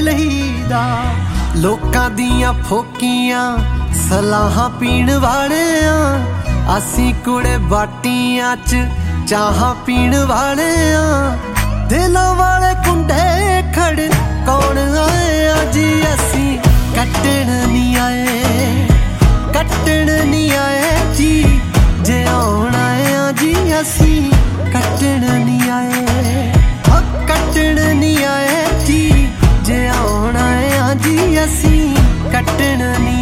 ਲਈਦਾ। ਲੋਕਾਂ ਦੀਆਂ ਫੋਕੀਆਂ ਸਲਾਹਾਂ ਪੀਣ ਵਾਲੇ ਆ, ਅਸੀਂ ਕੁੜੇ ਬਾਟੀਆਂ 'ਚ ਚਾਹਾਂ ਪੀਣ ਵਾਲੇ ਆ। ਦਿਲਾਂ ਵਾਲੇ ਕੁੰਡੇ ਖੜ ਕੌਣ ਆਏ ਆ ਜੀ, ਅਸੀਂ ਕੱਟਣ ਨਹੀਂ ਆਏ, ਕੱਟਣ ਨਹੀਂ ਆਏ ਜੀ। ਜੇ ਆਉਣ ਆਏ ਆ ਜੀ ਅਸੀਂ ਕੱਟਣ ਨਹੀਂ ਆਏ, ਕੱਟਣ ਨਹੀਂ ਆਏ ਜੀ। ਜੇ ਆਉਣ ਆਏ ਆ ਜੀ ਅਸੀਂ ਕੱਟਣ ਨਹੀਂ